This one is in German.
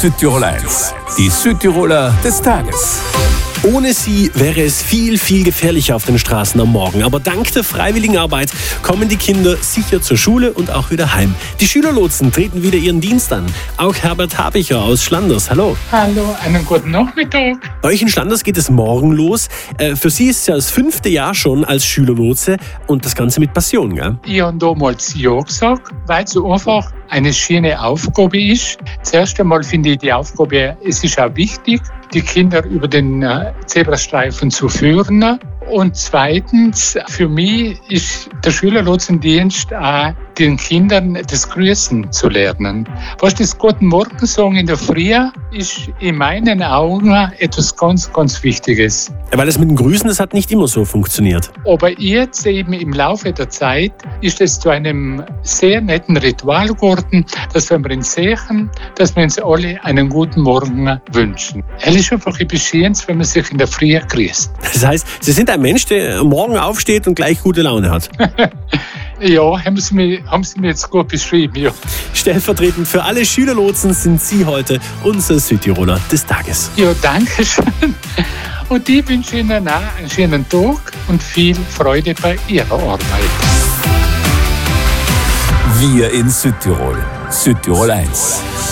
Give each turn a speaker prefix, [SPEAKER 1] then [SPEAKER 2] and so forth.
[SPEAKER 1] Südtirol 1, die Südtiroler des Tages.
[SPEAKER 2] Ohne sie wäre es viel, viel gefährlicher auf den Straßen am Morgen. Aber dank der freiwilligen Arbeit kommen die Kinder sicher zur Schule und auch wieder heim. Die Schülerlotsen treten wieder ihren Dienst an. Auch Herbert Habicher aus Schlanders. Hallo.
[SPEAKER 3] Hallo, einen guten Nachmittag.
[SPEAKER 2] Bei euch in Schlanders geht es morgen los. Für Sie ist es ja das 5. Jahr schon als Schülerlotse und das Ganze mit Passion, gell?
[SPEAKER 3] Ich habe damals Ja gesagt, weil es so einfach eine schöne Aufgabe ist. Zuerst einmal finde ich die Aufgabe, es ist auch wichtig, die Kinder über den Zebrastreifen zu führen. Und zweitens, für mich ist der Schülerlotsendienst auch, den Kindern das Grüßen zu lernen. Was das Guten Morgen sagen in der Früh ist in meinen Augen etwas ganz, ganz Wichtiges.
[SPEAKER 2] Weil das mit dem Grüßen, das hat nicht immer so funktioniert.
[SPEAKER 3] Aber jetzt eben im Laufe der Zeit ist es zu einem sehr netten Ritual geworden, dass wenn wir uns sehen, dass wir uns alle einen guten Morgen wünschen. Es ist einfach etwas Schönes, wenn man sich in der Früh grüßt.
[SPEAKER 2] Das heißt, Sie sind ein Mensch, der morgen aufsteht und gleich gute Laune hat.
[SPEAKER 3] Ja, haben Sie mir jetzt gut beschrieben, ja.
[SPEAKER 2] Stellvertretend für alle Schülerlotsen sind Sie heute unser Südtiroler des Tages.
[SPEAKER 3] Ja, danke schön. Und ich wünsche Ihnen auch einen schönen Tag und viel Freude bei Ihrer Arbeit.
[SPEAKER 1] Wir in Südtirol. Südtirol 1.